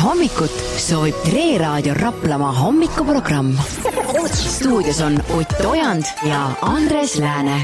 hommikut soovib Tre Raadio Raplamaa hommikuprogramm. Stuudios on Ott Ojand ja Andres Lääne.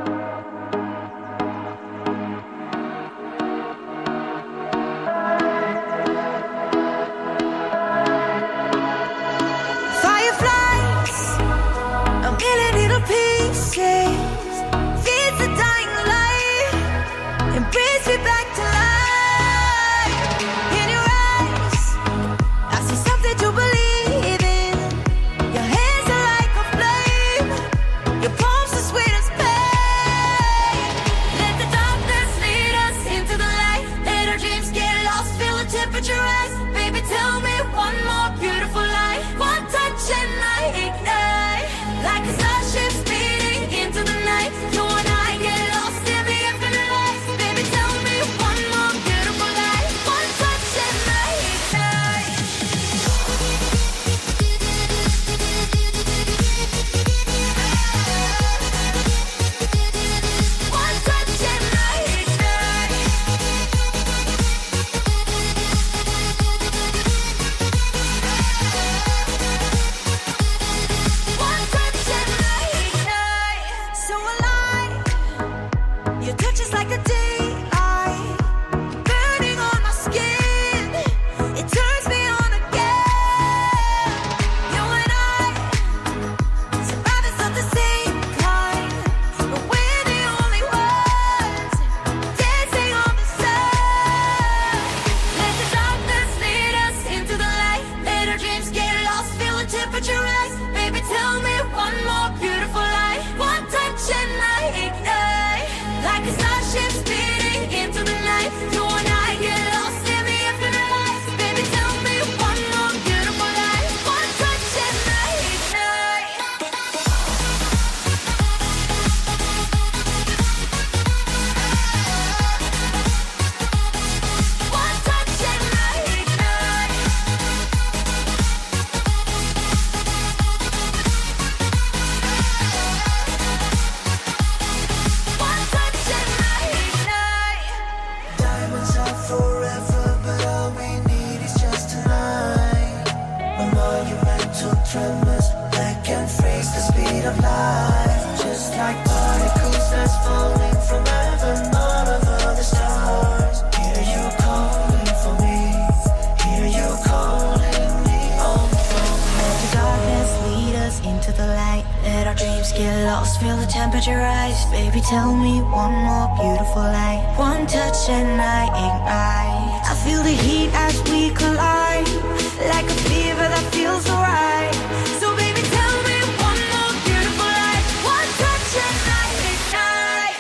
Tell me one more beautiful light. One touch and I ignite. I feel the heat as we collide, like a fever that feels so right. So baby, tell me one more beautiful light. One touch and I ignite.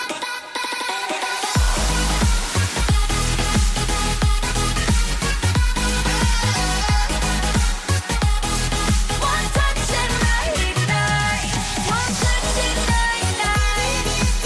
One touch and I ignite. One touch and I ignite.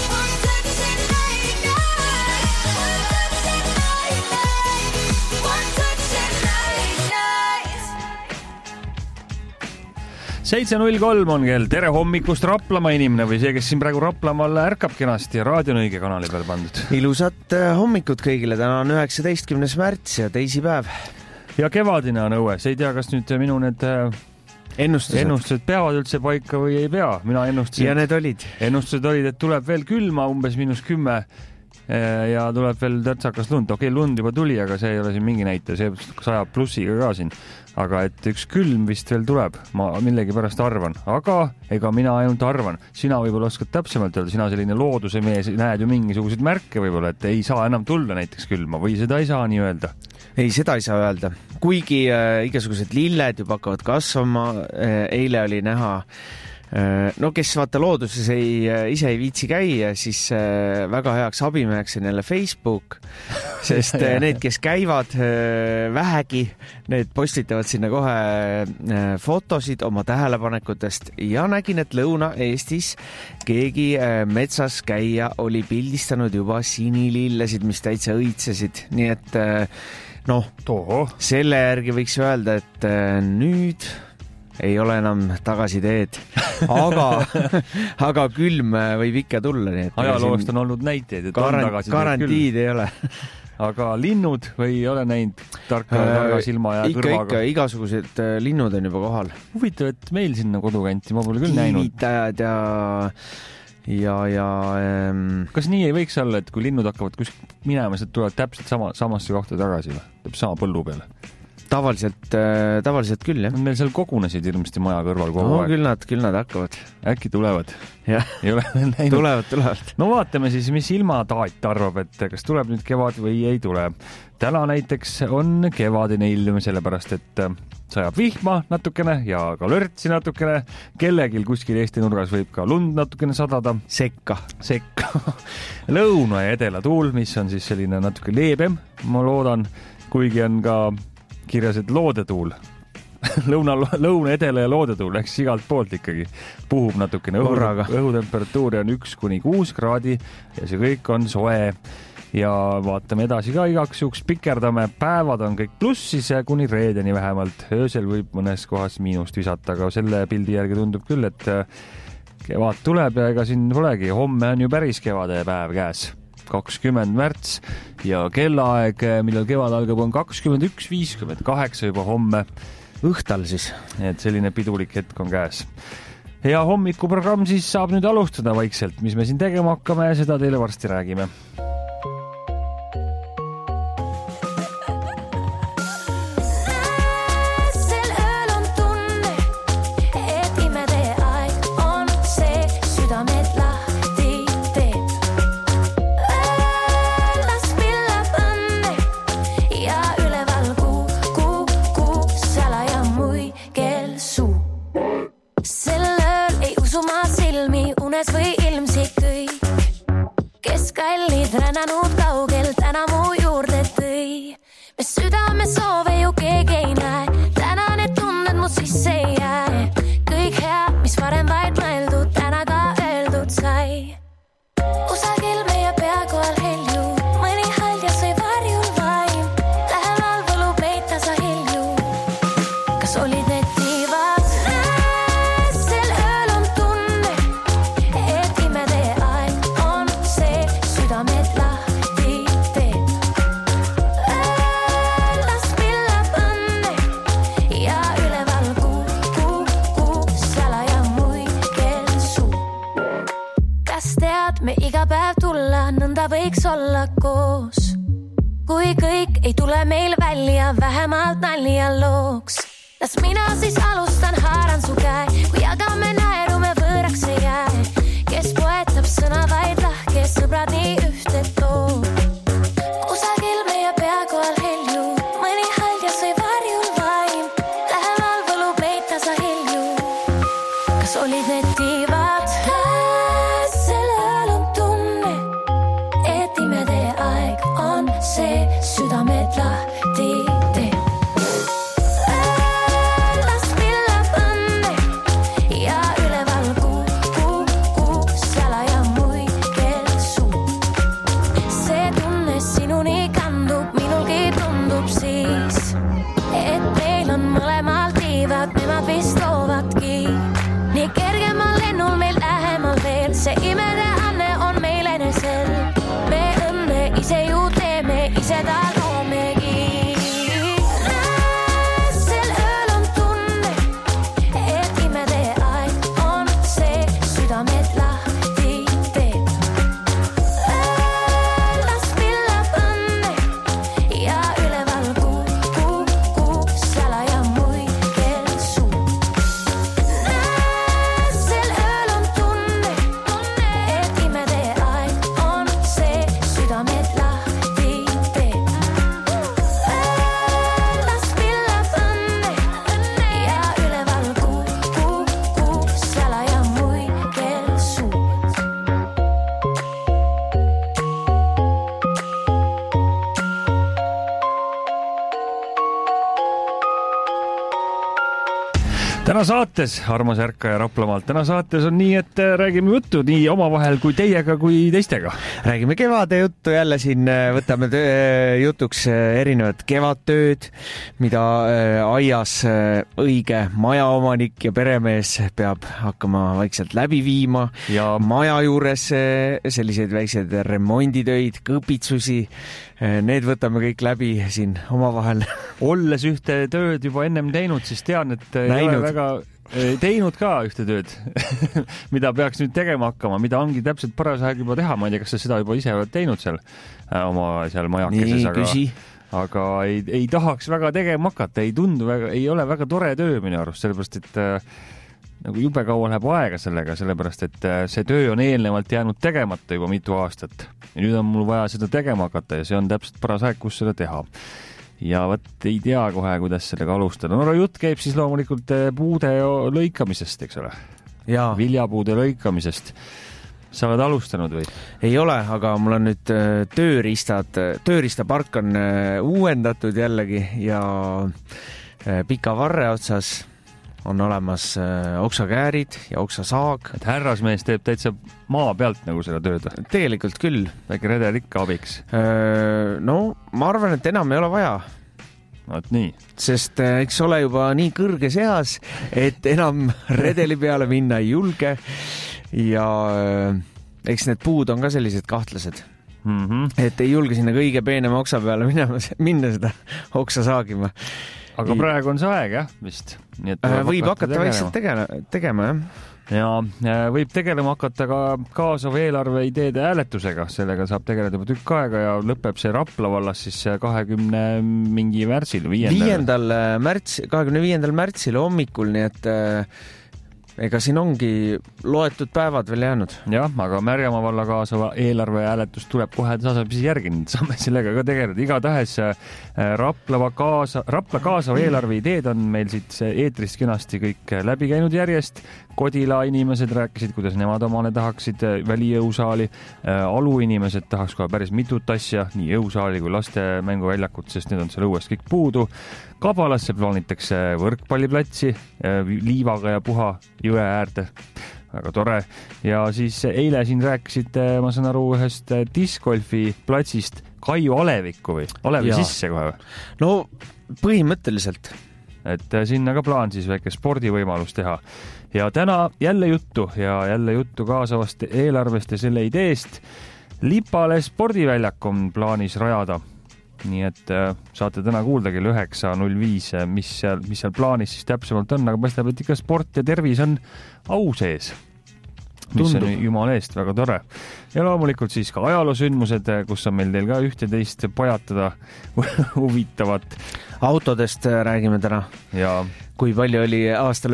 Seitse 03 on kell. Tere hommikust Raplamaa inimene või see, kes siin praegu Raplamaal ärkab kenasti ja raadio on õige kanali peal pandud. Ilusat hommikut kõigile, täna on 19. märts ja teisipäev. Ja kevadine on õues, ei tea, kas nüüd minu need ennustused peavad üldse paika või ei pea. Mina ennustasin. Ja need olid. Ennustused olid, et tuleb veel külma, umbes -10 ja tuleb veel törtsakas lund. Okei, lund juba tuli, aga see ei ole siin mingi näite, see sajab plussiga ka siin. Aga et üks külm vist veel tuleb, ma millegi pärast arvan. Aga ega mina ainult arvan. Sina võib-olla oskad täpsemalt öelda, sina selline looduse mees, näed ju mingisuguseid märke võib-olla, et ei saa enam tulla näiteks külma või seda ei saa nii öelda? Ei, seda ei saa öelda. Kuigi igasugused lilled juba hakkavad kasvama, eile oli näha no kes vaata looduses ise ei viitsi käia, siis väga heaks abimeheks on jälle Facebook, sest need, kes käivad vähegi, need postitavad sinna kohe fotosid oma tähelepanekutest ja nägin, et Lõuna-Eestis keegi metsas käia oli pildistanud juba sinilillesid, mis täitsa õitsesid, nii et noh, selle järgi võiks öelda, et nüüd ei ole enam tagasiteed, aga külm võib ikka tulla. Nii et ajaloost on olnud näiteid, et garantiid ei ole. aga linnud või ei ole näinud targa silma ja kõrvaga? Ikka, igasugused linnud on juba kohal. Huvitav, et meil sinna kodukanti ma pole küll näinud. Kiivitajad ja kas nii ei võiks olla, et kui linnud hakkavad kuskilt minema, siis tulevad täpselt samasse kohta tagasi või? Täpselt sama põllu peale? Tavaliselt küll, jah. Meil seal kogunesid ilmselt maja kõrval kogu aeg. Küll nad hakkavad. Äkki tulevad? Ei ole näinud. Tulevad. No vaatame siis, mis ilmataat arvab, et kas tuleb nüüd kevad või ei tule. Täna näiteks on kevadine ilm, sellepärast, et sajab vihma natukene ja ka lörtsi natukene. Kellegil kuskil Eesti nurgas võib ka lund natukene sadada. Sekka. Lõuna ja edela tuul, mis on siis selline natuke leebem, ma loodan, kuigi on ka kirjas, et loodetuul. Lõuna, edela ja loodetuul, ehk igalt poolt ikkagi puhub natukene õhutemperatuuri on 1-6 kraadi ja see kõik on soe. Ja vaatame edasi ka igaks juhuks pikerdame. Päevad on kõik plussis ja kuni reedeni vähemalt. Öösel võib mõnes kohas miinust visata, aga selle pildi järgi tundub küll, et kevad tuleb ja ega siin polegi. Homme on ju päris kevade päev käes. 20. märts ja kellaaeg, millal kevad algab, on 21:58 juba homme õhtal siis. Et selline pidulik hetk on käes. Ja hommikuprogramm siis saab nüüd alustada vaikselt. Mis me siin tegema hakkame, seda teile varsti räägime. Või ilmsi kõik, kes kallid rännanud kaugel täna mu juurde tõi. Me südame soove ju keegi ei näe, täna need tunned mu sisse ei jää. Kõik hea, mis varem vaid mõeldud, täna ka öeldud sai. Kusagil meie pea kohal helju, mõni haljas või varjul vaim. Lähemal võlub leita sa hilju, kas olid need tiivad? Me iga päev tulla, nõnda võiks olla koos. Kui kõik ei tule meil välja, vähemalt nalja looks. Las mina siis alustan, haaran su käe, kui jagame naeru, me võõraks ei jää. Kes poetab sõna vaid lahke, sõbrad nii ühte too. Kusagil meie pea kohal helju, mõni haljas või varjul vaim. Lähemal võlub leita sa hilju, kas olid need tiivad? See südamed lahti teeb. Las pillab õnne ja täna saates, armas ärkaja Raplamaalt, täna saates on nii, et räägime juttu nii omavahel kui teiega kui teistega. Räägime kevade juttu jälle siin, võtame jutuks erinevad kevadtööd, mida aias õige majaomanik ja peremees peab hakkama vaikselt läbi viima ja maja juures selliseid väikseid remonditöid, kõpitsusi, need võtame kõik läbi siin omavahel. Olles ühte tööd juba ennem teinud, siis tean, et ei ole väga teinud ka ühte tööd, mida peaks nüüd tegema hakkama, mida ongi täpselt paras aeg juba teha. Ma ei tea, kas sa seda juba ise oled teinud seal oma seal majakeses, aga ei tahaks väga tegema hakata, ei tundu väga, ei ole väga tore töö minu arust, sellepärast et nagu jube kaua läheb aega sellega, sellepärast et see töö on eelnevalt jäänud tegemata juba mitu aastat ja nüüd on mul vaja seda tegema hakata ja see on täpselt paras aeg, kus seda teha. Ja võt ei tea kohe, kuidas sellega alustada. No jutt käib siis loomulikult puude lõikamisest, eks ole? Ja. Viljapuude lõikamisest. Sa oled alustanud või? Ei ole, aga mul on nüüd tööriistapark on uuendatud jällegi ja pika varre otsas on olemas oksakäärid ja oksasaag. Et härrasmees teeb täitsa maa pealt nagu seda tööd? Tegelikult küll. Väike redel ikka abiks? No, ma arvan, et enam ei ole vaja. Vaat nii. Sest eks ole juba nii kõrges eas, et enam redeli peale minna ei julge ja eks need puud on ka sellised kahtlased. Et ei julge sinna kõige peenema oksa peale minna seda oksa saagima. Aga praegu on see aeg, jah, vist. Nii et võib hakata vaikselt tegema, jah. Ja võib tegelema hakata ka kaasava eelarve ideede hääletusega. Sellega saab tegeleda juba tükk aega ja lõpeb see Rapla vallas siis 20 mingi märtsil, 25. märtsil hommikul, nii et ega siin ongi loetud päevad veel jäänud. Jah, aga Märjamaa valla kaasava eelarve hääletus tuleb kohe tasapisi järgi, nüüd saame sellega ka tegeleda. Igatahes Rapla kaasava eelarve ideed on meil siit eetrist kenasti kõik läbi käinud järjest. Kodila inimesed rääkisid, kuidas nemad omale tahaksid välijõusaali. Alu inimesed tahaks kohe päris mitut asja, nii jõusaali kui laste mänguväljakut, sest need on seal õuest kõik puudu. Kabalasse plaanitakse võrkpalliplatsi liivaga ja puha jõe äärde. Väga tore. Ja siis eile siin rääkisid, ma saan aru, ühest discgolfi platsist Kaiu Aleviku või? Alevi sisse kohe? No põhimõtteliselt. Et sinna ka plaan siis väike spordivõimalus teha. Ja täna jälle juttu kaasavast eelarvest ja selle ideest. Lipale spordiväljak on plaanis rajada. Nii et saate täna kuulda kell 9.05, mis seal plaanis siis täpsemalt on, aga paistab, et ikka sport ja tervis on au sees. Mis on jumala eest väga tore. Ja loomulikult siis ka ajaloosündmused, kus on meil teil ka ühte teist pajatada huvitavat. Autodest räägime täna. Ja kui palju oli aastal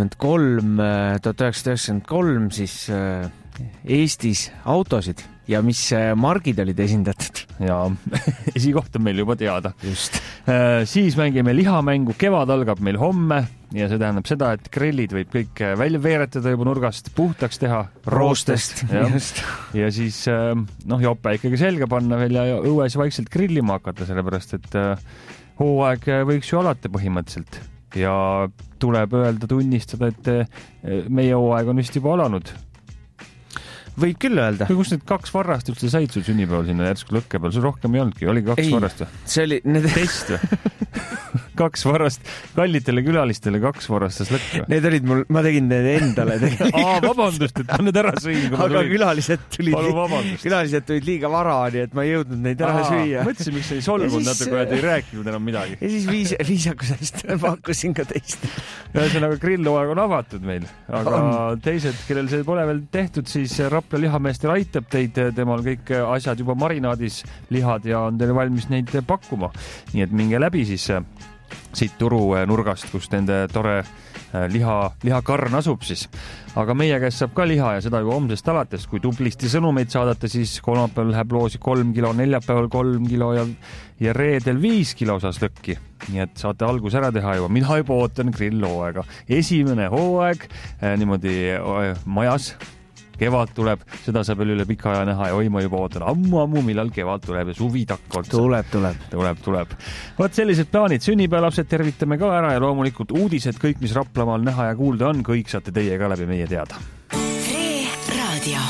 1993 siis Eestis autosid ja mis margid olid esindatud. Ja esikoht on meil juba teada. Just. Siis mängime lihamängu, kevad algab meil homme ja see tähendab seda, et grillid võib kõik välja veeretada juba nurgast, puhtaks teha. Roostest. Ja siis jope ikkagi selga panna veel ja õues vaikselt grillima hakata, sellepärast et hooaeg võiks ju alati põhimõtteliselt. Ja tuleb öelda, tunnistada, et meie hooaeg on vist juba alanud. Võib küll öelda. Kus need 2 varrast üldse said sul sünnipäeval sinna järsku lõkke peal? See rohkem ei olnudki, oli 2 varrast või? See oli test või? 2 varrast, kallitele külalistele 2 varastas lõkk. Need olid mul, ma tegin need endale tegelikult. Vabandust, et ma need ära sõin. Aga külalised tulid liiga vara, nii et ma ei jõudnud neid ära süüa. Mõtlesin, miks ei solvunud natuke, et ei rääkinud enam midagi. Ja siis viisakusest pakkusin ka teist. Ühesõnaga grillohooaeg on avatud meil, aga teised, kellel see pole veel tehtud, siis Rapla lihameester aitab teid, temal kõik asjad juba marinaadis lihad ja on teile valmis neid pakkuma. Nii et minge läbi siis siit turu nurgast, kus nende tore lihakarn asub siis. Aga meie käest saab ka liha ja seda juba homsest alates. Kui tublisti sõnumeid saadate, siis kolmapäeval läheb loosi 3 kilo, neljapäeval 3 kilo ja reedel 5 kilo osas lõkki. Nii et saate algus ära teha juba. Mina juba ootan grillohooaega. Esimene hooaeg niimoodi majas kevad tuleb, seda saab veel üle pika aja näha ja oi, ma juba ootan ammu, millal kevad tuleb ja suvi takkord. Tuleb. Vaat sellised plaanid, sünnipäevalapsed tervitame ka ära ja loomulikult uudised, kõik, mis Raplamaal näha ja kuulda on, kõik saate teie ka läbi meie teada. Raadio.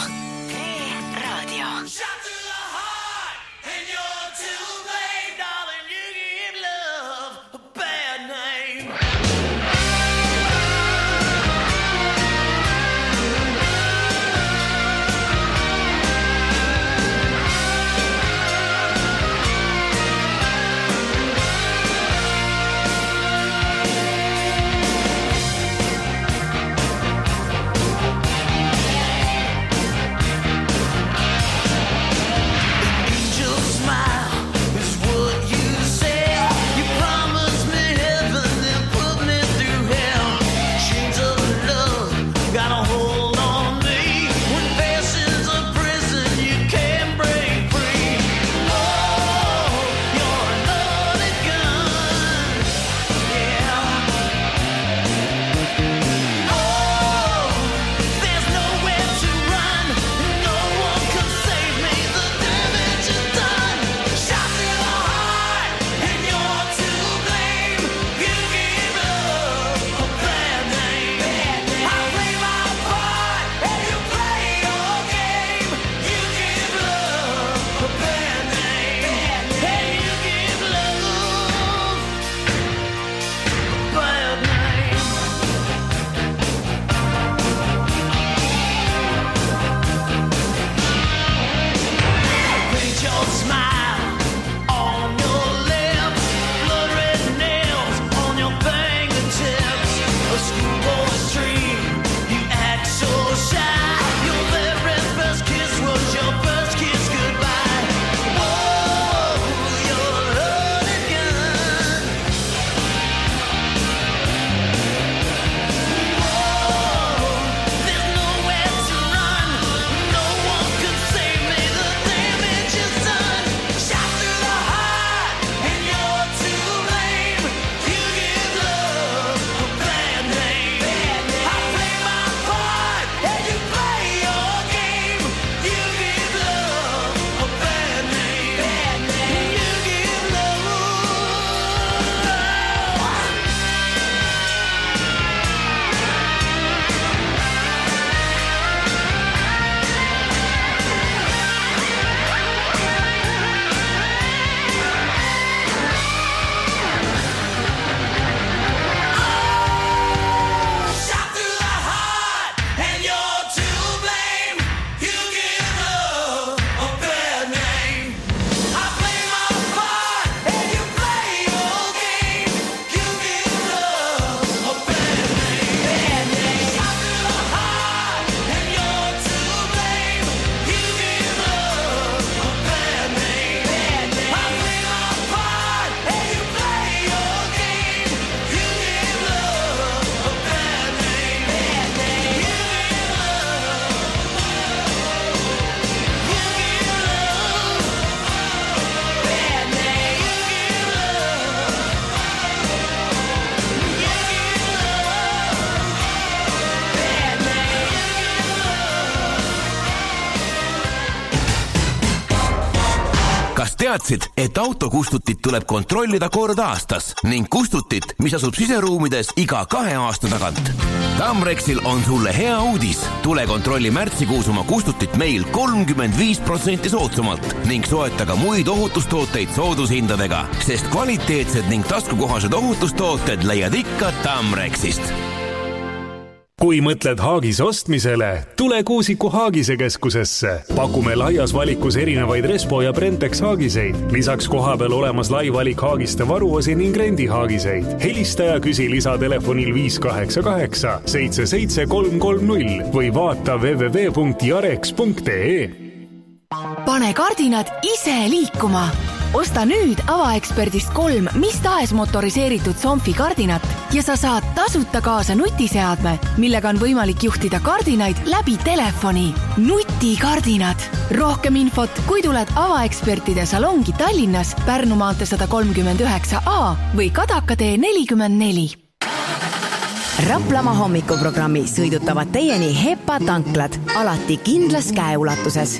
Teadsid, et autokustutit tuleb kontrollida kord aastas ning kustutit, mis asub siseruumides iga 2 aasta tagant. Tamrexil on sulle hea uudis. Tule kontrolli märtsikuus oma kustutit meil 35% soodsamalt ning soeta ka muid ohutustooteid soodushindadega, sest kvaliteetsed ning taskukohased ohutustooted leiad ikka Tamrexist. Kui mõtled Haagis ostmisele, tule Kuusiku Haagise keskusesse. Pakume laias valikus erinevaid Respo ja Brentex haagiseid. Lisaks kohapeal olemas lai valik haagiste varuosi ning rendi haagiseid. Helista ja küsi lisatelefonil 588 77330 või vaata www.jarex.ee. Pane kardinad ise liikuma. Osta nüüd Avaeksperdist 3 mis tahes motoriseeritud Somfi kardinat ja sa saad tasuta kaasa nutiseadme, millega on võimalik juhtida kardinaid läbi telefoni. Nutikardinad. Rohkem infot, kui tuled Avaekspertide salongi Tallinnas, Pärnu maantee 139A või Kadaka tee 44. Raplamaa hommikuprogrammi sõidutavad teieni HEPA tanklad, alati kindlas käeulatuses.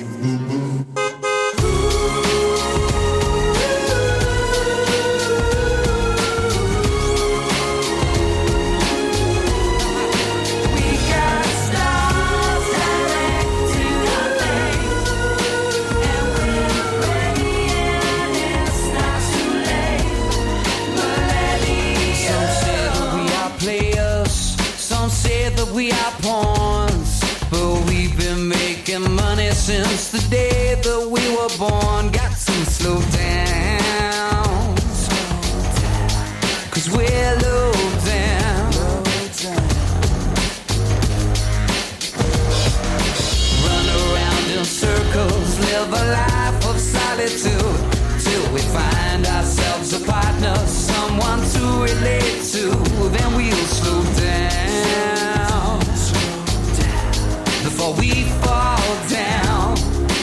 We are pawns, but we've been making money since the day that we were born. Got some slow downs, 'cause we're low down. Run around in circles, live a life of solitude, till we find ourselves a partner, someone to relate to. Then we'll slow down before we fall down.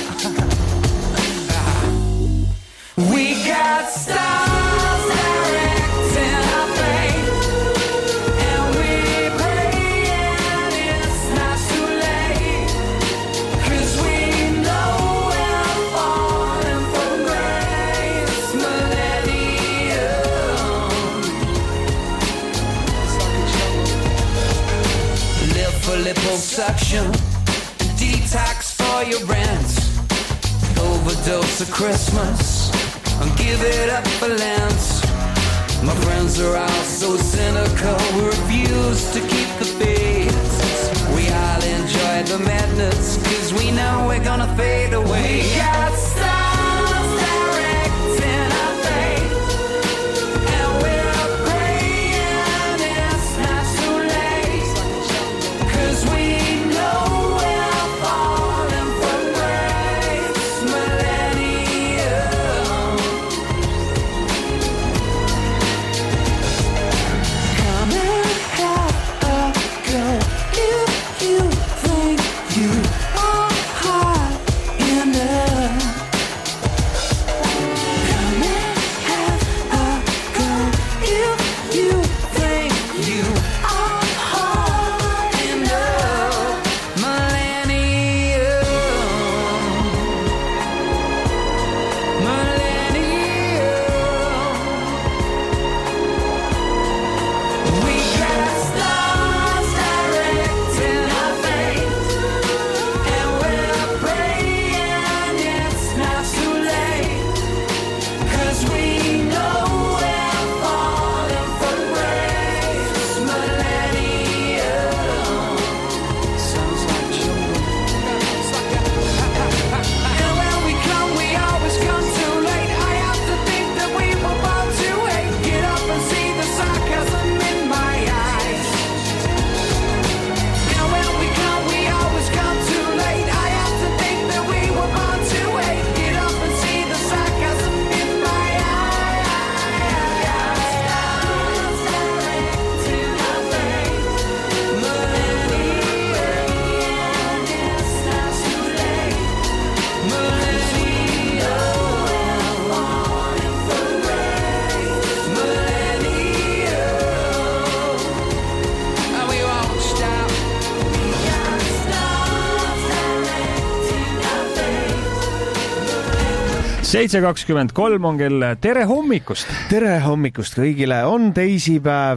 We got stars directing our fate, and we pray and it's not too late, 'cause we know we're falling from grace. Millennium, live for liposuction, detox for your rent, overdose of Christmas, and give it up for Lent. My friends are all so cynical, we refuse to keep the faith. We all enjoy the madness, 'cause we know we're gonna fade away. We got stars directing our fate, and we're praying it's not too late, 'cause we know we're falling from grace. Millennium, come and have a go. If you think you are hot enough, come and have a go. If you think you are hot enough. Millennium, we got stars directing our fate, and we're praying it's not too late, 'cause we know we're falling from grace. Millennium, sounds like jungle. And when we come, we always come too late. I have to think that we were born to hate. Get up and see the sarcasm in my eyes. And when we come, we always come too late. I have to think that we were born to hate. Get up and see the sarcasm in my eyes. Directing our fate. Millennium, it's not too late. Millennium, we're falling from grace. Millennium, and we won't stop. We got stars directing our fate. 7:23 on kell. Tere hommikust! tere hommikust kõigile, on teisipäev,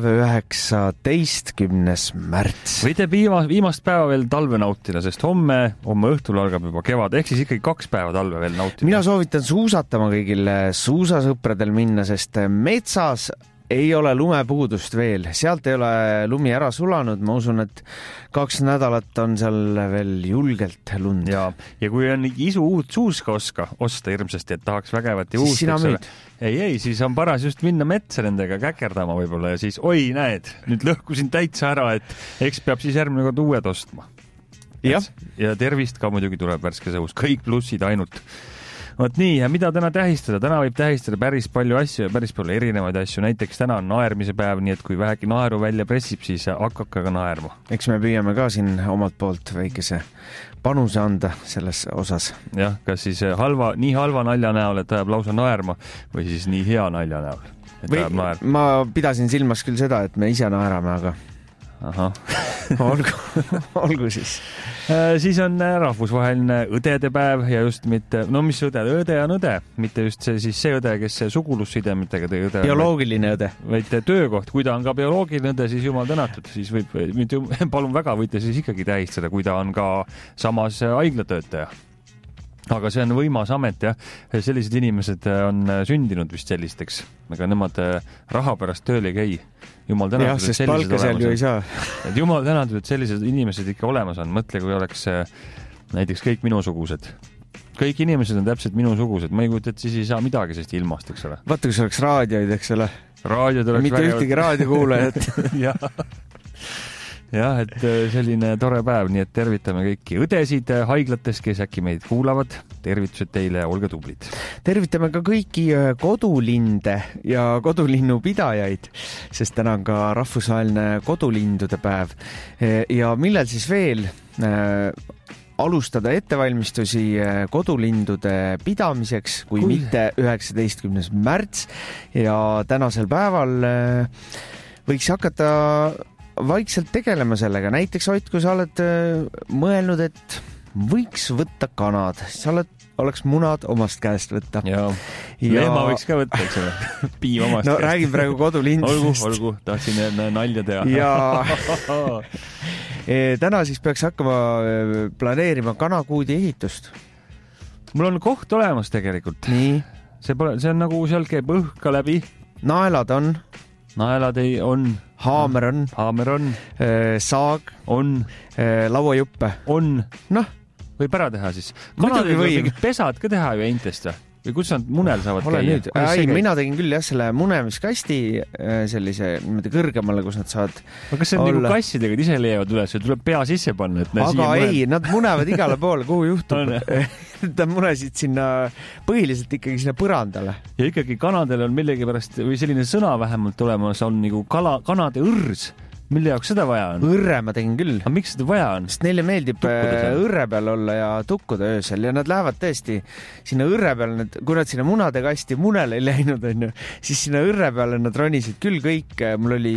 19. märts. Võite viimast päeva veel talve nautida, sest homme õhtul algab juba kevad, ehk siis ikkagi 2 päeva talve veel nautida. Mina soovitan suusatama kõigil suusasõpradel minna, sest metsas ei ole lumepuudust veel, sealt ei ole lumi ära sulanud, ma usun, et 2 nädalat on seal veel julgelt lund. ja kui on isu uut suuska osta hirmsasti, et tahaks vägevat ja Siis uut, sina müüd. ei, siis on paras just minna metsa nendega käkerdama võib-olla ja siis oi, näed, nüüd lõhkusin täitsa ära, et eks peab siis järgmine kord uued ostma. Jah. Ja tervist ka muidugi tuleb värskes õhus, kõik plussid ainult. Vot nii, ja mida täna tähistada? Täna võib tähistada päris palju asju ja päris palju erinevaid asju. Näiteks täna on naermise päev, nii et kui vähegi naeru välja pressib, siis hakake ka naerma. Eks me püüame ka siin omalt poolt väikese panuse anda selles osas. Jah, kas siis nii halva nalja näol, et ajab lausa naerma või siis nii hea nalja näol, et ajab naer. Ma pidasin silmas küll seda, et me ise naerame, aga olgu siis. Siis on rahvusvaheline õdede päev ja just mitte, no mis õde on õde, mitte just see õde, kes sugulussidemetega õde. Bioloogiline õde. Vaid töökoht, kui ta on ka bioloogiline õde, siis jumal tänatud, siis palun väga, võite siis ikkagi tähistada, kui ta on ka samas haiglatöötaja. Aga see on võimas amet, jah. Sellised inimesed on sündinud vist sellisteks. Ega nemad raha pärast tööl ei käi. Jumal tänatud, jah, sest palka seal ju ei saa. Et jumal tänatud, et sellised inimesed ikka olemas on. Mõtle, kui oleks näiteks kõik minusugused. Kõik inimesed on täpselt minusugused. Ma ei kujuta, et siis ei saa midagi sest ilmast, eks ole. Vaata, kui see oleks raadioid, eks ole. Raadiod oleks mitte ühtegi raadiokuulajat. jah, et selline tore päev, nii et tervitame kõiki õdesid haiglates, kes äkki meid kuulavad. Tervitused teile, olge tublid. Tervitame ka kõiki kodulinde ja kodulinnupidajaid, sest täna on ka rahvusvaheline kodulindude päev. Ja millal siis veel alustada ettevalmistusi kodulindude pidamiseks, kui mitte 19. märts ja tänasel päeval võiks hakata vaikselt tegelema sellega. Näiteks, Ott, kui sa oled mõelnud, et võiks võtta kanad, sa oleks munad omast käest võtta. Ja leema võiks ka võtta, eks ole. Piim omast no, käest. Räägin praegu kodulindusest. Olgu, tahtsin nalja teha. Ja täna siis peaks hakkama planeerima kanakuudi ehitust. Mul on koht olemas tegelikult. Nii. See on nagu seal käib õhka läbi. Naelad on. Naelad on. Haamer on. Saag on. Lauajuppe on. Noh. Võib ära teha siis. Muidugi võib. Mingid pesad ka teha ju eintest või kus nad munel saavad käia? Mina tegin küll jah selle munemiskasti sellise niimoodi kõrgemale, kus nad saavad aga kas see on nagu kassidega, et ise leiavad üles ja tuleb pea sisse panna? Aga ei, nad munevad igale poole, kuhu juhtub. Nad munesid sinna põhiliselt ikkagi sinna põrandale. Ja ikkagi kanadel on millegipärast või selline sõna vähemalt olemas on nagu kanade õrs. Mille jaoks seda vaja on? Õrre ma tegin küll. Aga miks seda vaja on? Sest neile meeldib õrre peal olla ja tukkuda öösel ja nad lähevad tõesti sinna õrre peal, kui nad sinna munade kasti munele ei läinud, siis sinna õrre peale nad ronisid küll kõik. Mul oli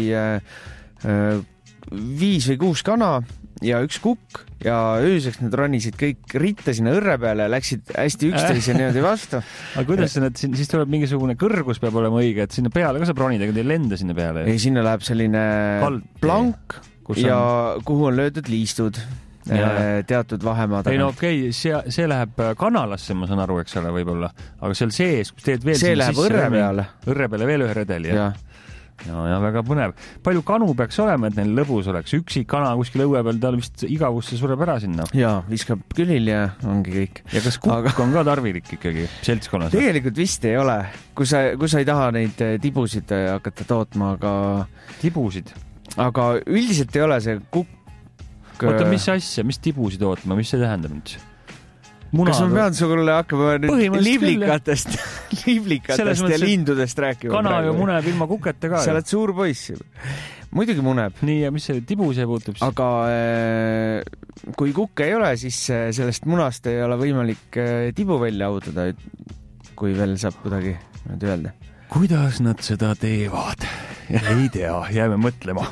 5 või 6 kana ja 1 kukk ja ööseks nad ronisid kõik ritta sinna õrre peale ja läksid hästi üksteise niimoodi vastu. Aga kuidas nad siis tuleb mingisugune kõrgus peab olema õige, et sinna peale ka saab ronida, ega teil lenda sinna peale? Ei, sinna läheb selline plank ja kuhu on löödud liistud teatud vahemaad. Ei no okei, see läheb kanalasse, ma saan aru, eks ole, võib-olla, aga seal sees, kus teed veel see läheb õrre peale. Õrre peale veel ühe redeli, jah? Ja väga põnev. Palju kanu peaks olema, et neil lõbus oleks? Üksik kana kuskil õue peal, tal vist igavusse sureb ära sinna. Jaa, viskab külil ja ongi kõik. Ja kas kukk on ka tarvilik ikkagi seltskonnas? Tegelikult vist ei ole. Kui sa ei taha neid tibusid hakata tootma, aga... Tibusid? Aga üldiselt ei ole see kukk... Oota, mis asja? Mis tibusid tootma? Mis see tähendab nüüd? Kas ma pean sulle hakkama nüüd liblikatest ja lindudest rääkima? Kana ju muneb ilma kuketa ka. Sa oled suur poiss. Muidugi muneb. Nii, ja mis see tibuse puutub siis? Aga kui kukke ei ole, siis sellest munast ei ole võimalik tibu välja autada, kui veel saab kuidagi öelda. Kuidas nad seda teevad? Ei tea, jääme mõtlema.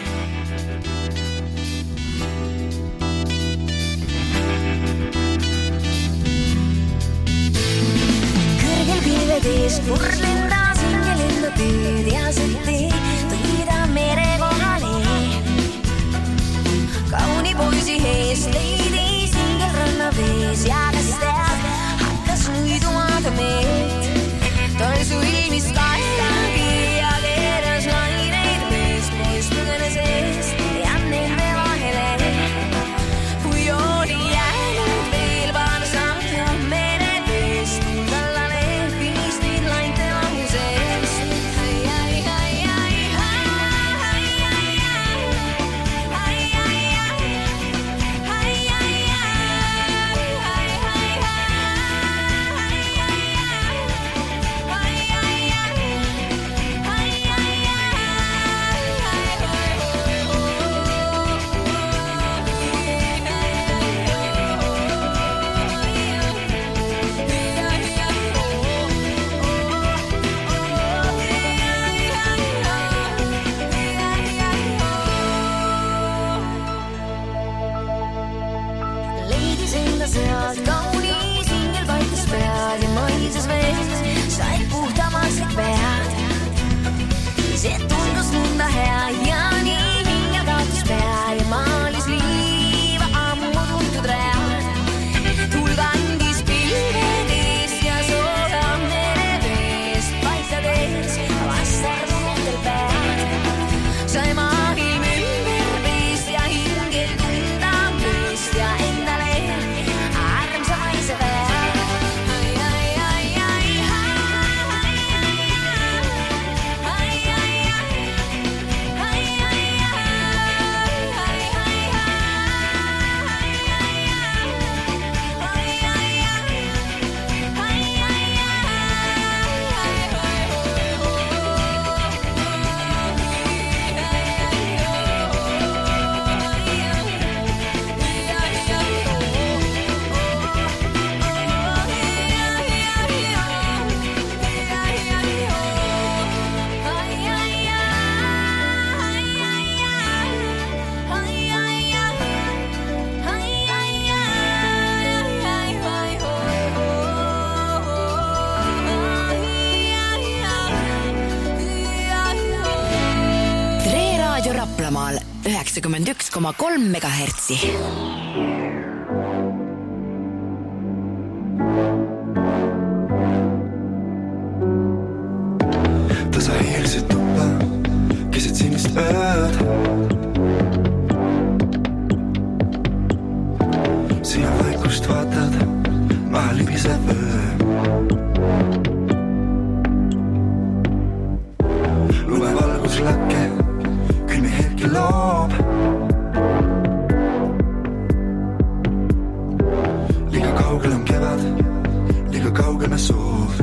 Tees kurlindas hingelindu tüüd ja sõtti tõida mere kohale. Kauni poisi heest leidis hingel rannavees ja kes tead, hakkas nuidumaada meelt. Ta oli su ilmis kaelagi ja keeras laineid meest poist põgene seest ja nende vahele. Kui oli jäänud veel paar sammu mere teest, tallale 91,3 megahertsi. Tasa hiilsid tuppa, keset sinist ööd. Sina vaikust vaatad, maha libiseb öö. Lumevalgus lakke, külmi hetki loob. Liiga kaugel on kevad, liiga kaugel me soov.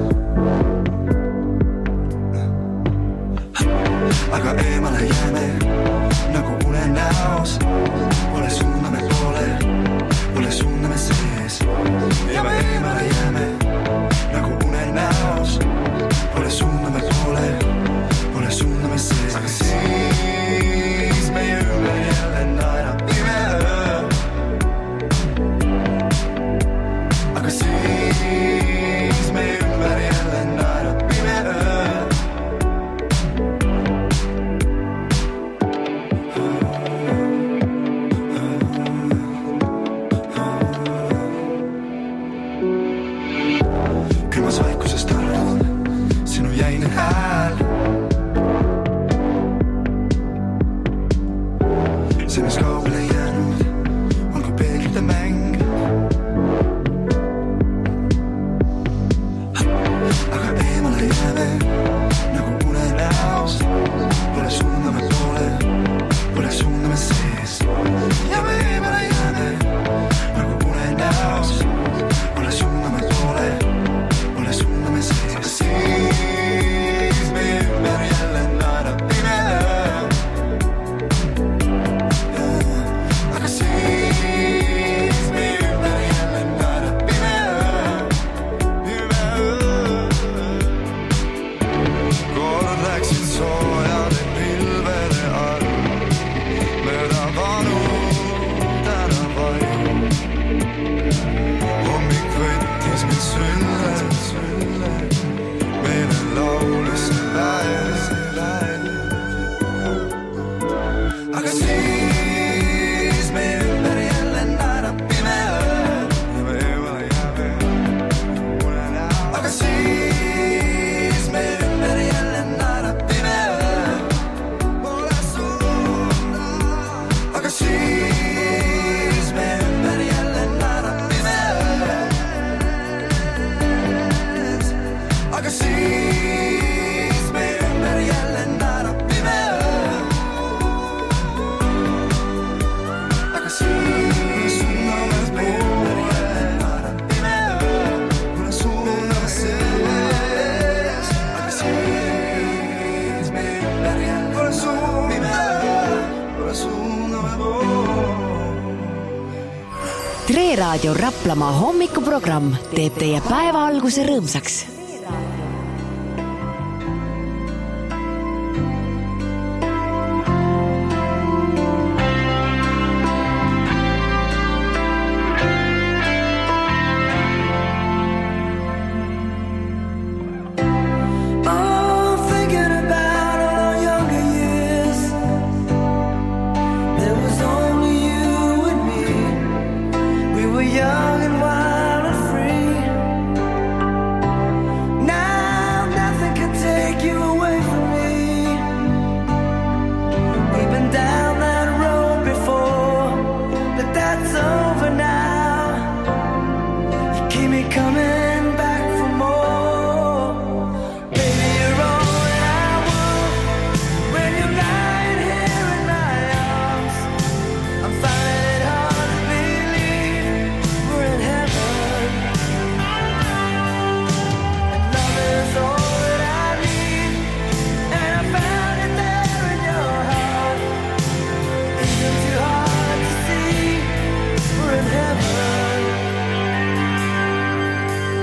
Aga eemale jääme, nagu une näos. Pole suunda me poole, pole suunda me sees. Ja me eemale jääme, nagu une näos. Pole suunda me poole, pole suunda me sees. Aga siis meie ümber jälle naerab pime öö. Aga siis meie ümber jälle naerab pime öö. Külmas vaikuses tarvun sinu jäine hääl. See, mis kaugele jäänud, on kui peeglite mäng. Aga eemale jääme, nagu une näos. Pole suunda me poole, pole suunda me sees. Ja me eemale jääme, nagu une näos. Pole suunda me poole, pole suunda me sees. Aga siis meie ümber jälle naerab pime öö. Aga siis meie ümber jälle naerab pime öö. Pime öö. Kord läksid soojade pilvede all mööda vanu tänavaid. Hommik võttis mind sülle, meile laulis see päev. Aga siis meie ümber jälle naerab pime öö. Ja me eemale jääme, une näo. Aga siis meie ümber jälle naerab pime öö. Pole suunda. Aga siis meie ümber jälle naerab pime öö. Aga siis meie ümber jälle naerab pime öö. Aga siis meie ümber jälle naerab pime öö. Pole suunda me sees. Aga siis meie ümber jälle pole suunda pime öö. Pole suunda me poole. Tre Raadio Raplamaa hommikuprogramm teeb teie päeva alguse rõõmsaks. Oh, thinking about all our younger years. There was only you and me. We were young and wild and free. Now nothing can take you away from me. We've been down that road before, but that's over now. You keep me coming back for more. Baby, you're all that I want. When you're lying here in my arms, I'm finding it hard to believe we're in heaven. And love is all that I need, and I found it there in your heart. Isn't too hard to see we're in heaven.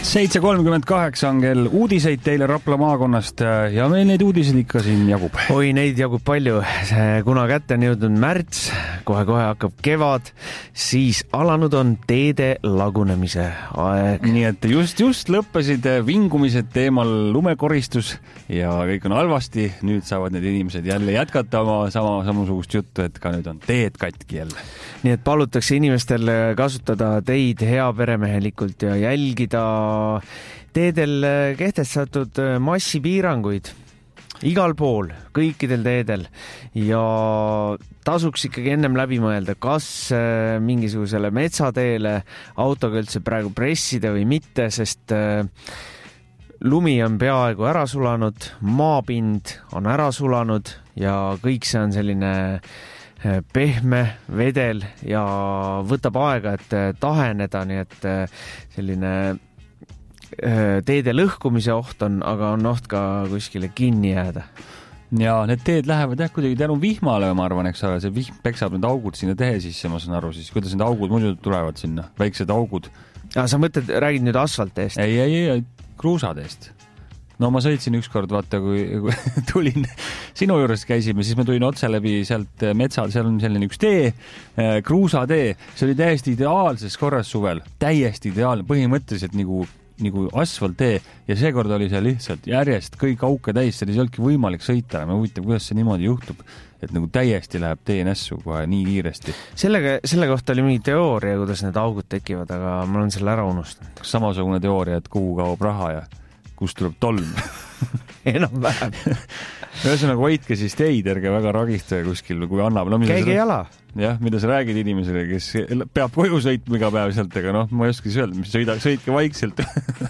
7:38 on kell, uudiseid teile Rapla maakonnast ja meil neid uudiseid ikka siin jagub. Oi, neid jagub palju. Kuna kätte on jõudnud märts, kohe-kohe hakkab kevad, siis alanud on teede lagunemise aeg. Nii et just lõppesid vingumised teemal lumekoristus ja kõik on halvasti. Nüüd saavad need inimesed jälle jätkata oma samasugust juttu, et ka nüüd on teed katki jälle. Nii et palutakse inimestel kasutada teid heaperemehelikult ja jälgida teedel kehtestatud massipiiranguid igal pool, kõikidel teedel ja tasuks ikkagi ennem läbi mõelda, kas mingisugusele metsateele autoga üldse praegu pressida või mitte, sest lumi on peaaegu ära sulanud, maapind on ära sulanud ja kõik see on selline pehme vedel ja võtab aega, et taheneda, nii et selline teede lõhkumise oht on, aga on oht ka kuskile kinni jääda. Ja need teed lähevad kuidagi tänu vihmale, ma arvan, eks ole, see vihm peksab need augud sinna tehe sisse, ma saan aru siis, kuidas need augud muidu tulevad sinna, väiksed augud. Ja sa mõtled, räägid nüüd asfalteest? Ei, kruusadeest. No ma sõitsin ükskord, vaata, kui tulin sinu juures käisime, siis ma tulin otse läbi sealt metsal, seal on selline üks tee, kruusatee, see oli täiesti ideaalses korras suvel, täiesti ideaalne, põhimõtteliselt nagu asfalttee ja seekord oli see lihtsalt järjest kõik auke täis, seal ei olnudki võimalik sõita, ma huvitav, kuidas see niimoodi juhtub, et nagu täiesti läheb tee nässu kohe nii kiiresti. Selle kohta oli mingi teooria, kuidas need augud tekivad, aga ma olen selle ära unustanud. Kas samasugune teooria, et kuhu kaob raha ja kus tuleb tolm? Enam vähem. Ühesõnaga hoidke siis teid, ärge väga ragistage kuskil, kui annab. Käige jala. Jah, mida sa räägid inimesele, kes peab koju sõitma iga päev sealt, aga ma ei oska öelda, mis sõitke vaikselt.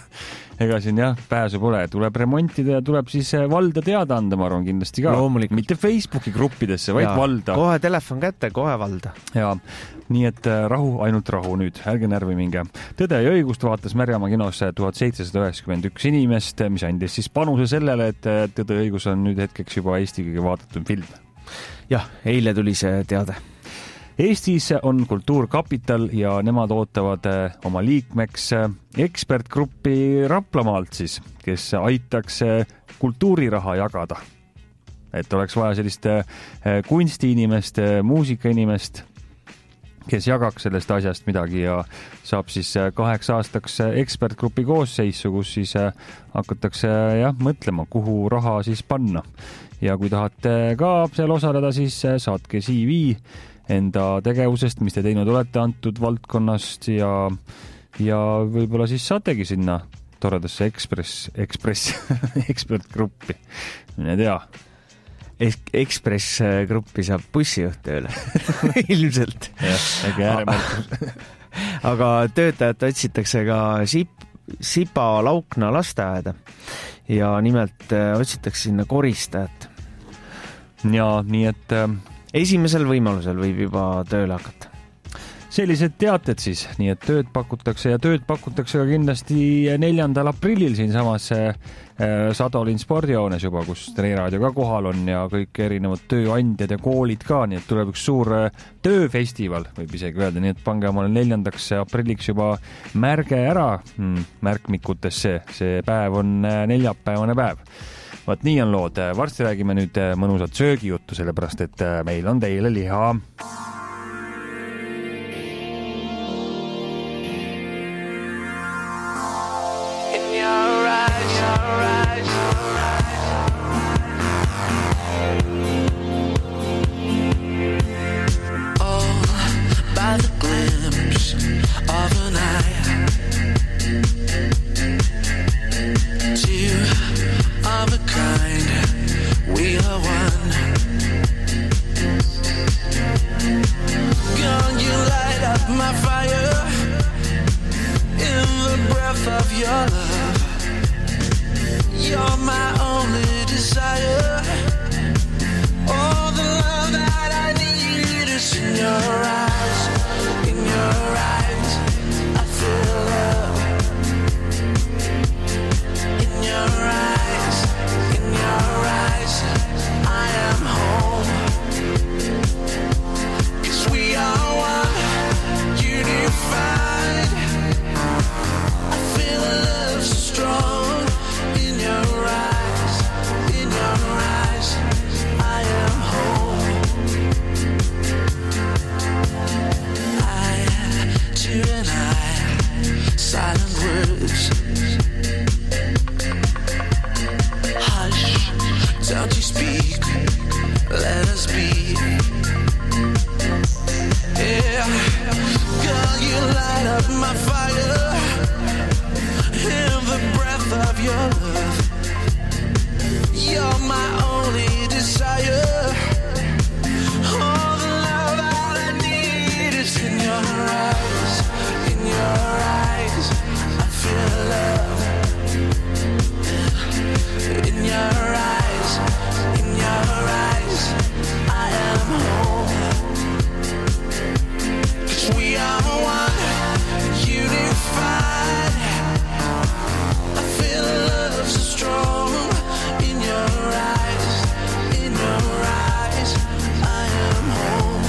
Ega siin pääsu pole, tuleb remontida ja tuleb siis valda teada anda, ma arvan kindlasti ka. Loomulikult. Mitte Facebooki gruppidesse, vaid valda. Kohe telefon kätte, kohe valda. Ja, nii et rahu, ainult rahu nüüd, ärge närvi minge. Tõde ja õigust vaatas Märjamaa kinos 1791 inimest, mis andis siis panuse sellele, et Tõde ja õigus on nüüd hetkeks juba Eesti kõige vaadatum film. Jah, eile tuli see teade. Eestis on Kultuurkapital ja nemad ootavad oma liikmeks ekspertgruppi Raplamaalt siis, kes aitaks kultuuriraha jagada. Et oleks vaja sellist kunstiinimest, muusikainimest, kes jagaks sellest asjast midagi ja saab siis 8 aastaks ekspertgrupi koosseisu, kus siis hakatakse mõtlema, kuhu raha siis panna. Ja kui tahate ka seal osaleda, siis saatke CV enda tegevusest, mis te teinud olete antud valdkonnast ja võib-olla siis saategi sinna toredasse ekspertgruppi. Mine tea. Ekspressgruppi saab bussijuht tööle. Ilmselt. Äge ääremärkus. Aga töötajat otsitakse ka Sipa Laukna lasteaeda ja nimelt otsitakse sinna koristajat. Ja nii et esimesel võimalusel võib juba tööle hakata. Sellised teated siis, nii et tööd pakutakse ka kindlasti 4. aprillil siin samas Sadolin spordijoones juba, kus Treenraadio ka kohal on ja kõik erinevad tööandjad ja koolid ka, nii et tuleb üks suur tööfestival, võib isegi öelda, nii et pange omale 4. aprilliks juba märge ära märkmikutesse, see päev on neljapäevane päev. Vaat nii on lood. Varsti räägime nüüd mõnusat söögijuttu, sellepärast et meil on teile liha. I feel love silent words. Hush, don't you speak, let us be. Yeah, girl, you light up my fire in the breath of your love. You're my only desire. All the love that I need is in your eyes. In your eyes, I feel love. In your eyes, I am home. 'Cause we are one, unified. I feel love so strong. In your eyes, I am home.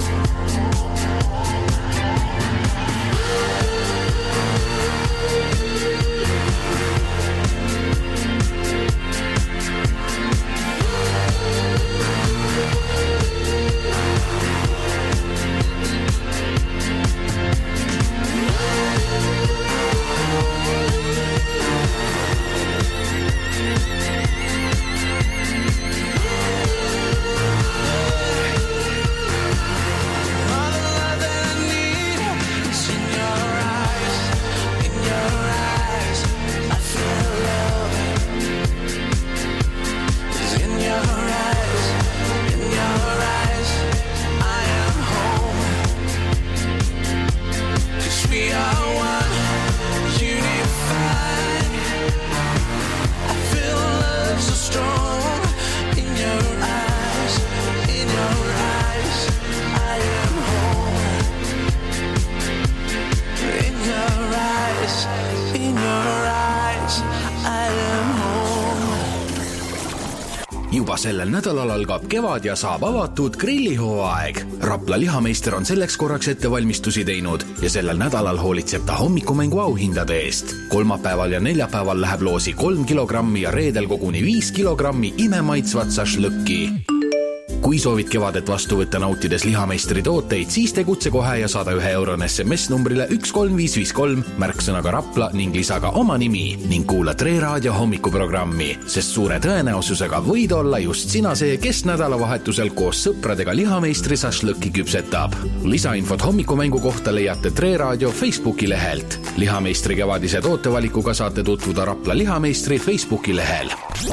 Juba sellel nädalal algab kevad ja saab avatud grillihooaeg. Rapla lihameister on selleks korraks ettevalmistusi teinud ja sellel nädalal hoolitseb ta hommikumängu auhindade eest. Kolmapäeval ja neljapäeval läheb loosi 3 kilogrammi ja reedel koguni 5 kilogrammi imemaitsvat sašlõkki. Kui soovid kevadet vastu võtta nautides lihameistri tooteid, siis tegutse kohe ja saada €1 SMS numbrile 13553 märksõnaga Rapla ning lisaga oma nimi ning kuula Tre Raadio hommikuprogrammi, sest suure tõenäosusega võid olla just sina see, kes nädalavahetusel koos sõpradega lihameistri sašlõkki küpsetab. Lisainfot hommikumängu kohta leiate Tre Raadio Facebooki lehelt. Lihameistri kevadise tootevalikuga saate tutvuda Rapla lihameistri Facebooki lehel.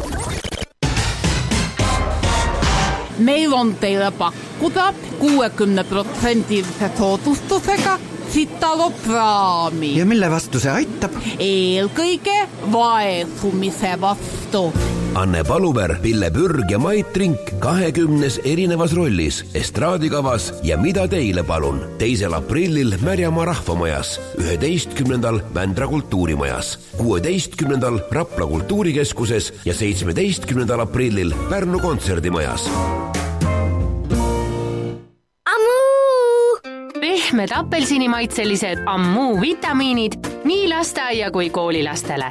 Meil on teile pakkuda 60% soodustusega Sitalopraami. Ja mille vastu see aitab? Eelkõige vaesumise vastu. Anne Paluver, Pille Pürg ja Mait Rink 20 erinevas rollis estraadikavas Ja mida teile palun 2. aprillil Märjamaa rahvamajas, 11. Vändra kultuurimajas, 16. Rapla kultuurikeskuses ja 17. aprillil Pärnu kontserdimajas. Pehmed apelsinimaitselised Ammu vitamiinid nii lasteaia kui koolilastele.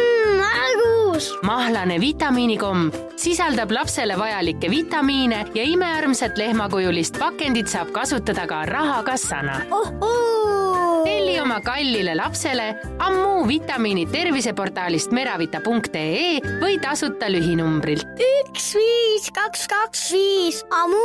Mahlane vitamiinikomm sisaldab lapsele vajalikke vitamiine ja imearmsat lehmakujulist pakendit saab kasutada ka rahakassana. Telli oma kallile lapsele Ammu vitamiinid terviseportaalist meravita.ee või tasuta lühinumbrilt 15225 Ammu.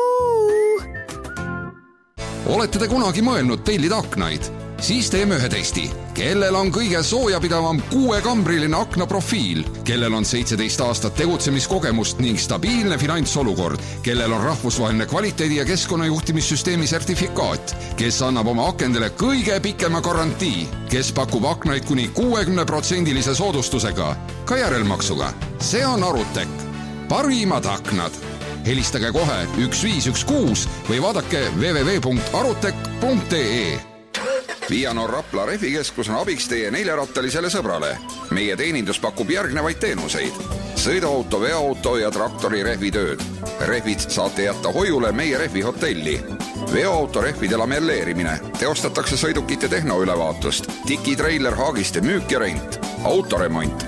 Olete te kunagi mõelnud tellida aknaid? Siis teeme ühe testi. Kellel on kõige soojapidavam 6-kambriline aknaprofiil, kellel on 17 aastat tegutsemiskogemust ning stabiilne finantsolukord, kellel on rahvusvaheline kvaliteedi- ja keskkonnajuhtimissüsteemi sertifikaat, kes annab oma akendele kõige pikema garantii, kes pakub aknaid kuni 60% soodustusega, ka järelmaksuga. See on Arutek. Parimad aknad. Helistage kohe 1516 või vaadake www.arutek.ee. Vianor Rapla Refikeskus on abiks teie 4-rattalisele sõbrale. Meie teenindus pakub järgnevaid teenuseid. Sõiduauto, veoauto ja traktori rehvitööd. Rehvid saate jätta hoiule meie rehvihotelli. Veoauto rehvide lamelleerimine. Teostatakse sõidukite tehnoülevaatust. Tiki-trailer haagiste müük ja rent. Autoremont,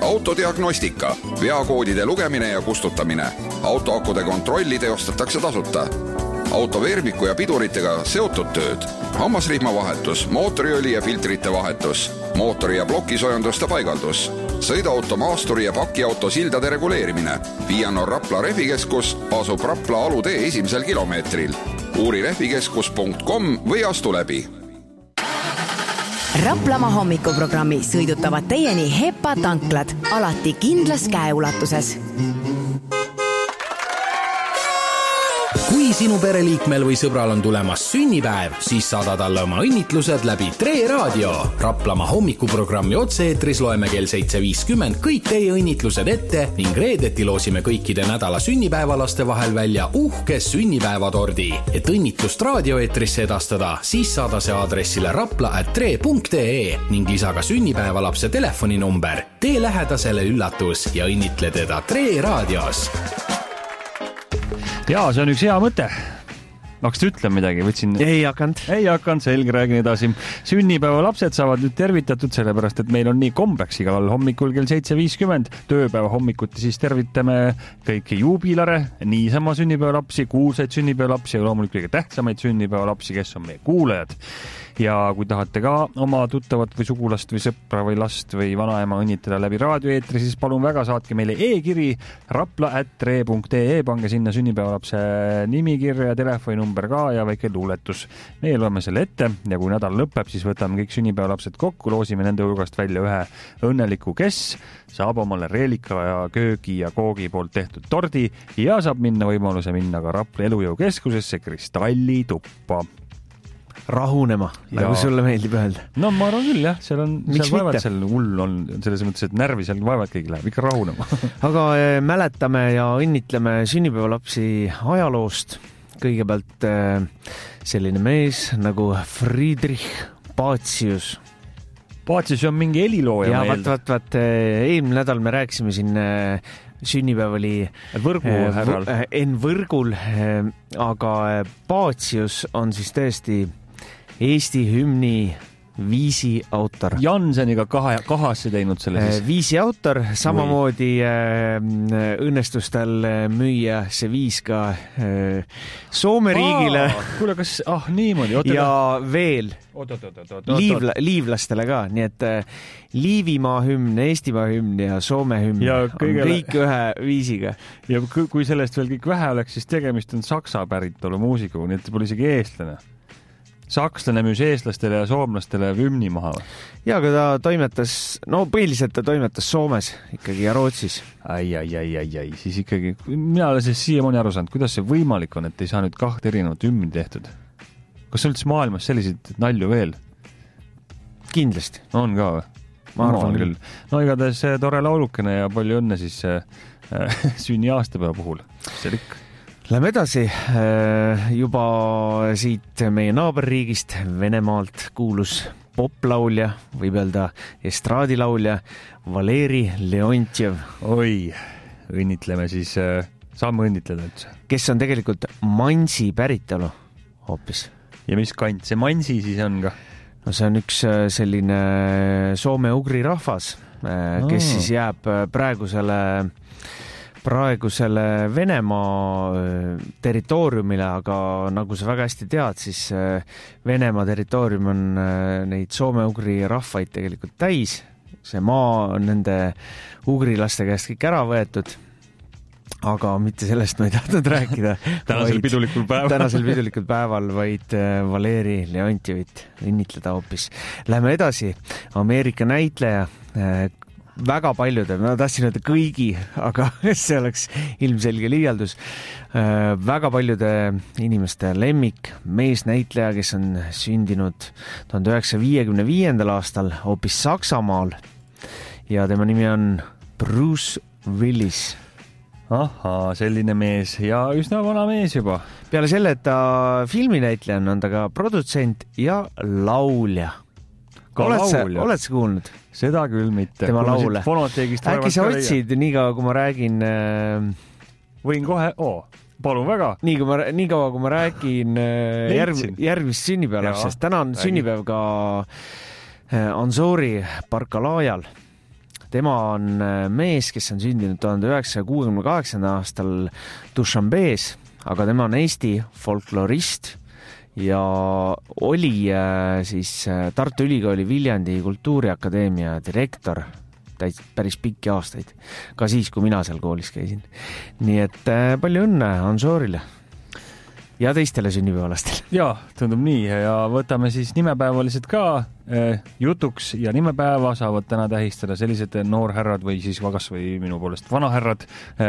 autodiagnostika, veakoodide lugemine ja kustutamine. Autoakude kontrolli teostatakse tasuta. auto veermiku ja piduritega seotud tööd, hammasrihmavahetus, mootoriõli ja filtrite vahetus, mootori ja plokisoojanduste paigaldus, sõiduauto, maasturi ja pakiauto sildade reguleerimine. Vianor Rapla rehvikeskus asub Rapla alutee 1. kilomeetril. Uuri rehvikeskus.com või astu läbi. Raplamaa hommikuprogrammi sõidutavad teieni HEPA tanklad, alati kindlas käeulatuses. Kui sinu pereliikmel või sõbral on tulemas sünnipäev, siis saada talle oma õnnitlused läbi Tre Raadio. Raplamaa hommikuprogrammi otse-eetris loeme kell 7.50 kõik teie õnnitlused ette ning reedeti loosime kõikide nädala sünnipäevalaste vahel välja uhke sünnipäevatordi. Et õnnitlust raadioeetrisse edastada, siis saada see aadressile rapla@tre.ee ning lisa ka sünnipäevalapse telefoninumber. Tee lähedasele üllatus ja õnnitle teda Tre Raadios. Jaa, see on üks hea mõte. Hakkasid ütlema midagi, võtsin... Ei hakanud, selge, räägin edasi. Sünnipäeva lapsed saavad nüüd tervitatud, sellepärast, et meil on nii kombeks igal hommikul kell 7.50. Tööpäeva hommikuti siis tervitame kõiki juubilare, niisama sünnipäeva lapsi, kuulsaid sünnipäeva lapsi ja loomulikult kõige tähtsamaid sünnipäeva lapsi, kes on meie kuulajad. Ja kui tahate ka oma tuttavat või sugulast või sõpra või last või vanaema õnnitleda läbi raadioeetri, siis palun väga saatke meile e-kiri rapla@tre.ee, pange sinna sünnipäevalapse nimikirja ja telefoninumber ka ja väike luuletus. Meie loeme selle ette ja kui nädal lõpeb, siis võtame kõik sünnipäevalapsed kokku, loosime nende hulgast välja ühe õnneliku, kes saab omale reelika ja köögi ja koogi poolt tehtud tordi ja saab võimaluse minna ka Rapla elujõukeskusesse Kristallituppa rahunema, nagu sulle meeldib öelda. No ma arvan küll, jah. Seal vaevad seal hull on, selles mõttes, et närvi seal vaevad kõigi läheb, ikka rahunema. Aga mäletame ja õnnitleme sünnipäevalapsi ajaloost. Kõigepealt selline mees nagu Friedrich Pacius. Pacius on mingi helilooja. Ja vaat, eelmine nädal me rääkisime siin sünnipäev oli Enn Võrgul, aga Pacius on siis tõesti Eesti hümni viisi autor. Janseniga kahasse teinud selle siis. Viisi autor, samamoodi õnnestus tal müüa see viis ka Soome riigile. Kuule, kas, niimoodi. Ja veel liivlastele ka, nii et Liivimaa hümn, Eestimaa hümn ja Soome hümn on kõik ühe viisiga. Ja kui sellest veel kõik vähe oleks, siis tegemist on saksa päritolu muusikuga, nii et pole isegi eestlane. Sakslane müüs eestlastele ja soomlastele hümni maha. Ja, aga ta toimetas, põhiliselt ta toimetas Soomes ikkagi ja Rootsis. Ai, siis ikkagi, mina olen siis siiamaani aru saanud, kuidas see võimalik on, et ei saa nüüd 2 erinevat hümni tehtud. Kas on üldse maailmas selliseid nalju veel? Kindlasti. On ka või? Ma arvan küll. No igatahes tore laulukene ja palju õnne siis sünni aastapäeva puhul. See ikka. Lähme edasi, juba siit meie naaberriigist Venemaalt kuulus poplaulja, võib öelda estraadilaulja Valeri Leontjev. Oi, õnnitleme siis, saame õnnitleda üldse. Kes on tegelikult Mansi päritolu hoopis. Ja mis kant see Mansi siis on ka? No see on üks selline soome-ugri rahvas, kes siis jääb praegusele Venemaa territooriumile, aga nagu sa väga hästi tead, siis Venemaa territoorium on neid soome-ugri rahvaid tegelikult täis. See maa on nende ugrilaste käest kõik ära võetud, aga mitte sellest ma ei tahtnud rääkida. Tänasel pidulikul päeval, vaid Valeri Leontjevit õnnitleda hoopis. Lähme edasi. Ameerika näitleja, väga paljude, ma tahtsin öelda kõigi, aga see oleks ilmselge liialdus. Väga paljude inimeste lemmik meesnäitleja, kes on sündinud 1955. aastal hoopis Saksamaal ja tema nimi on Bruce Willis. Ahaa, selline mees ja üsna vana mees juba. Peale selle, et ta filminäitleja on ta ka produtsent ja laulja. Oled sa kuulnud? Seda küll mitte. Tema laule. Äkki sa otsid niikaua, kui ma räägin... Võin kohe... palun väga. Niikaua, kui ma räägin järgmist sünnipäevalapsest. Täna on sünnipäev ka Anzori Barkalajal. Tema on mees, kes on sündinud 1968. aastal Dushanbees, aga tema on Eesti folklorist ja oli siis Tartu Ülikooli Viljandi Kultuuriakadeemia direktor päris pikki aastaid, ka siis, kui mina seal koolis käisin. Nii et palju õnne Ansoorile ja teistele sünnipäevalastele. Jaa, tundub nii ja võtame siis nimepäevalised ka jutuks ja nimepäeva saavad täna tähistada sellised noorhärrad või siis kas või minu poolest vanahärrad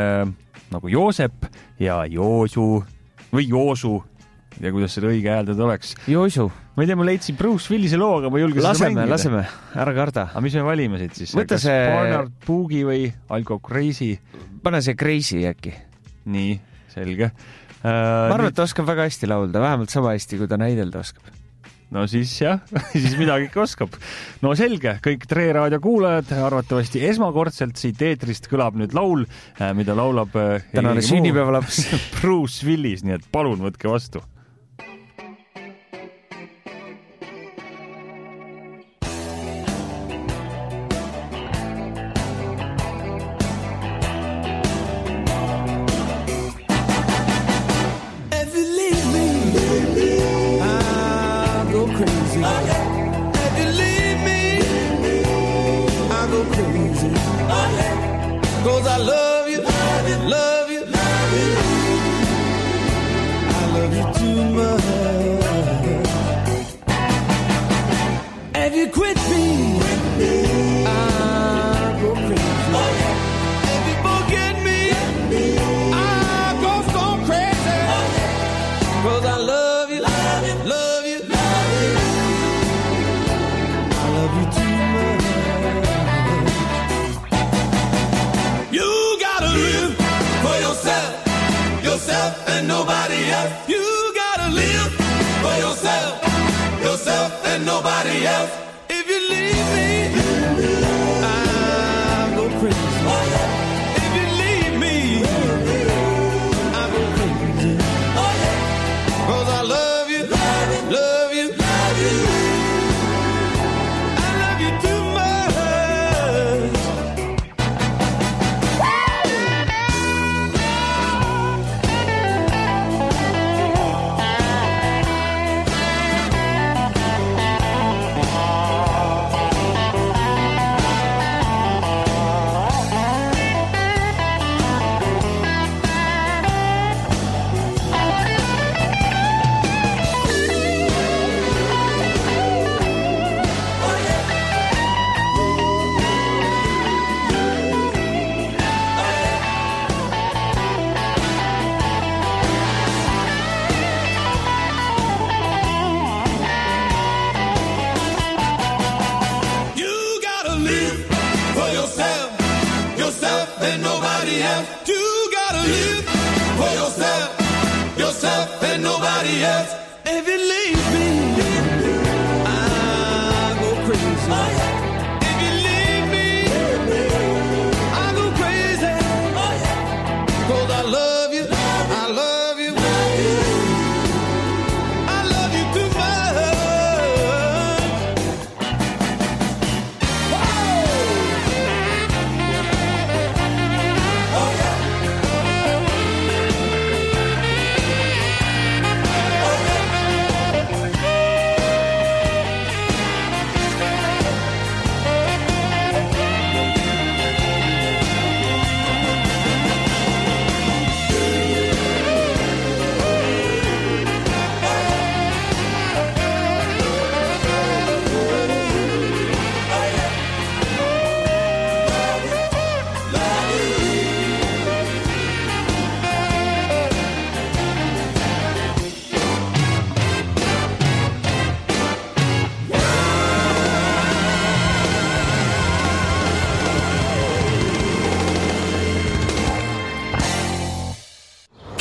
nagu Joosep ja Joosu või Joosu ja kuidas seda õige hääldada oleks. Joosu. Ma ei tea, ma leidsin Bruce Willise looga, ma julgesin seda mängida. Laseme, ära karda. Aga mis me valime siit siis? Võta kas Barnard Boogie või Alko Crazy? Pane see Crazy äkki. Nii, selge. Ma arvan, et ta oskab väga hästi laulda, vähemalt sama hästi, kui ta näidelda oskab. No siis jah, siis midagi oskab. No selge, kõik Tre Raadio kuulajad, arvatavasti esmakordselt siit eetrist kõlab nüüd laul, mida laulab tänane sünnipäevalaps Bruce Willis, nii et palun võtke vastu.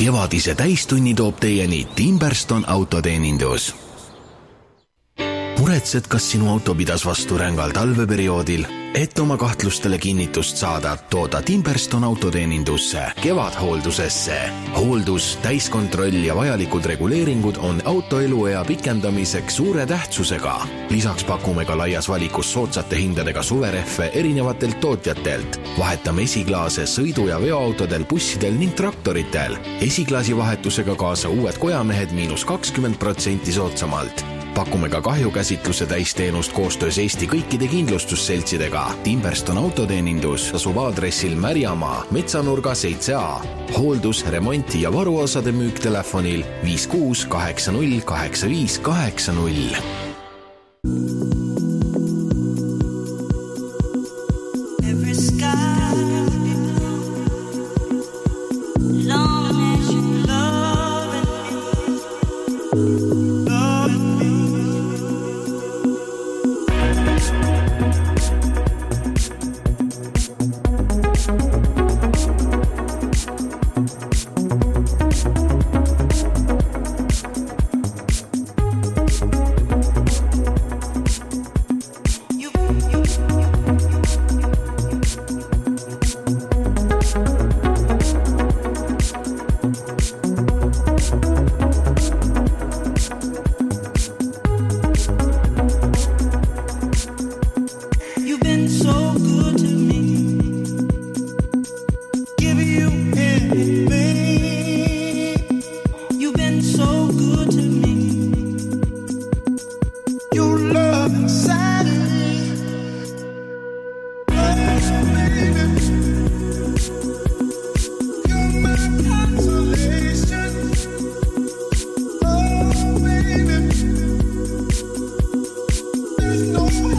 Kevadise täistunni toob teieni Timberston autoteenindus. muretsed, kas sinu auto pidas vastu rängal talveperioodil? Et oma kahtlustele kinnitust saada, tooda Timberston autoteenindusse, kevadhooldusesse. Hooldus, täiskontroll ja vajalikud reguleeringud on auto eluea pikendamiseks suure tähtsusega. Lisaks pakume ka laias valikus soodsate hindadega suverehve erinevatelt tootjatelt. Vahetame esiklaase sõidu- ja veoautodel, bussidel ning traktoritel. Esiklaasi vahetusega kaasa uued kojamehed -20% soodsamalt. Pakume ka kahjukäsitluse täisteenust koostöös Eesti kõikide kindlustusseltsidega. Timberston autoteenindus asub aadressil Märjamaa, Metsanurga 7A. Hooldus, remont ja varuosade müük telefonil 56808580.